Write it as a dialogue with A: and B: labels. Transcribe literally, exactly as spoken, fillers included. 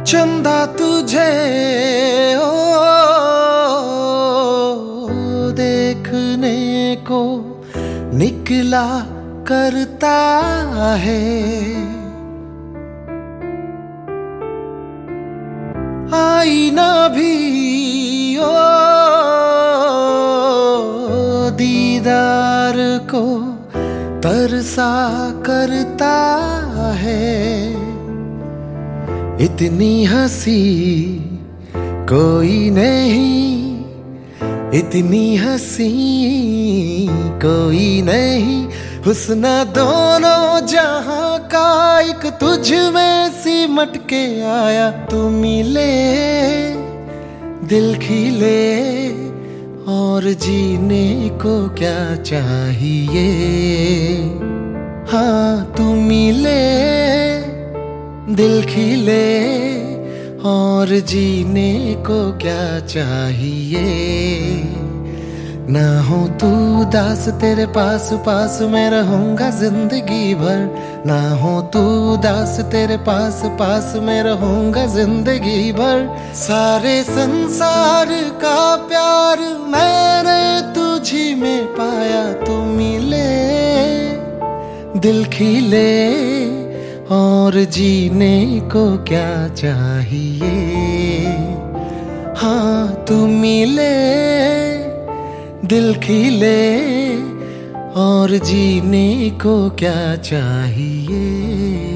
A: चंदा तुझे ओ देखने को निकला करता है। आईना भी ओ दीदार को तरसा करता है। इतनी हंसी कोई नहीं, इतनी हंसी कोई नहीं, हुस्न दोनों जहां का एक तुझ में सिमट के आया। तू मिले दिल खिले और जीने को क्या चाहिए। हाँ तू मिले दिल खिले और जीने को क्या चाहिए। ना हो तू दास तेरे पास पास मैं रहूंगा जिंदगी भर। ना हो तू दास तेरे पास पास मैं रहूंगा जिंदगी भर। सारे संसार का प्यार मैंने तुझी में पाया। तू मिले दिल खिले और जीने को क्या चाहिए। हाँ तू मिले दिल खिले और जीने को क्या चाहिए।